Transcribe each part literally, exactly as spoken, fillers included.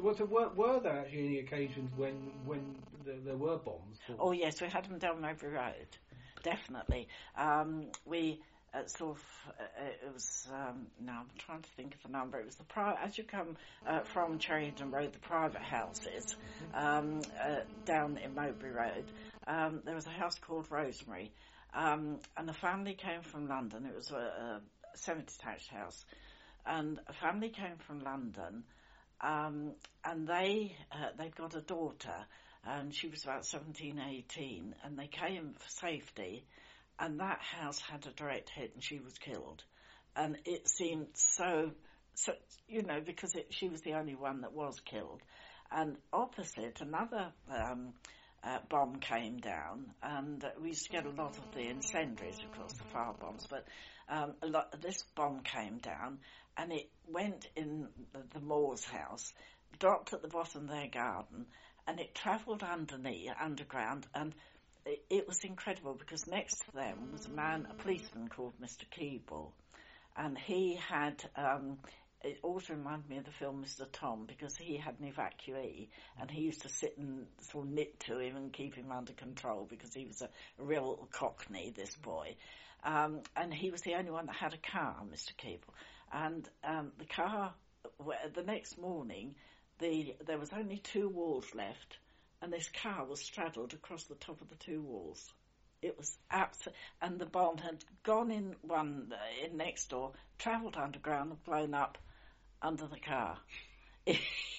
was it, were, were there actually any occasions when when there, there were bombs? Or? Oh yes, we had them down Mowbray Road, definitely. Um, we uh, sort of uh, it was um, now I'm trying to think of the number. It was the pri- as you come uh, from Cherrington Road, the private houses um, uh, down in Mowbray Road. Um, there was a house called Rosemary, um, and a family came from London. It was a, a semi-detached house, and a family came from London. Um, and they uh, they've got a daughter, and she was about seventeen, eighteen, and they came for safety, and that house had a direct hit, and she was killed, and it seemed so, so you know, because it, she was the only one that was killed, and opposite another um, uh, bomb came down, and uh, we used to get a lot of the incendiaries, of course, the fire bombs, but um, a lot, this bomb came down. And it went in the, the Moore's house, dropped at the bottom of their garden, and it travelled underneath, underground, and it, it was incredible because next to them was a man, a policeman called Mister Keeble, and he had, um, it also reminded me of the film Mister Tom because he had an evacuee, and he used to sit and sort of knit to him and keep him under control because he was a, a real cockney, this boy. Um, and he was the only one that had a car, Mister Keeble. And um, the car, the next morning, the there was only two walls left, and this car was straddled across the top of the two walls. It was absolute, and the bomb had gone in one in next door, travelled underground, and blown up under the car. It,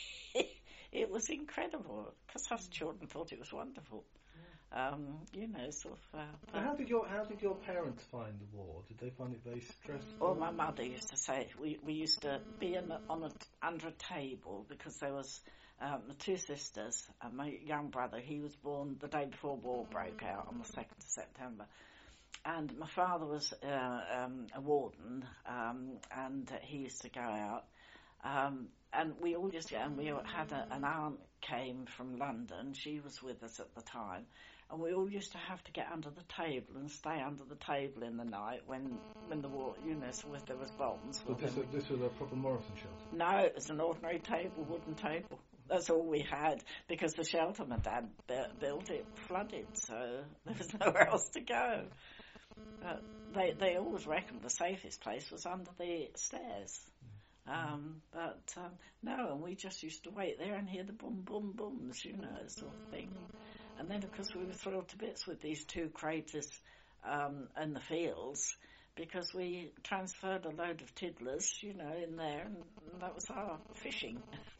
it was incredible because us children thought it was wonderful. Um, you know, sort of. Uh, how did your How did your parents find the war? Did they find it very stressful? Well, my mother used to say we we used to be in a, on a, under a table because there was um, the two sisters and my young brother. He was born the day before war broke out on the second of September, and my father was uh, um, a warden, um, and he used to go out. Um, and we all used to, and we had a, an aunt came from London. She was with us at the time. And we all used to have to get under the table and stay under the table in the night when when the war, you know, so if there was bombs. But this, was, this was a proper Morrison shelter? No, it was an ordinary table, wooden table. That's all we had because the shelter my dad built it flooded, so there was nowhere else to go. But they they always reckoned the safest place was under the stairs. Um, but um, no, and we just used to wait there and hear the boom, boom, booms, you know, sort of thing. And then, of course, we were thrilled to bits with these two craters um, in the fields because we transferred a load of tiddlers, you know, in there, and that was our fishing.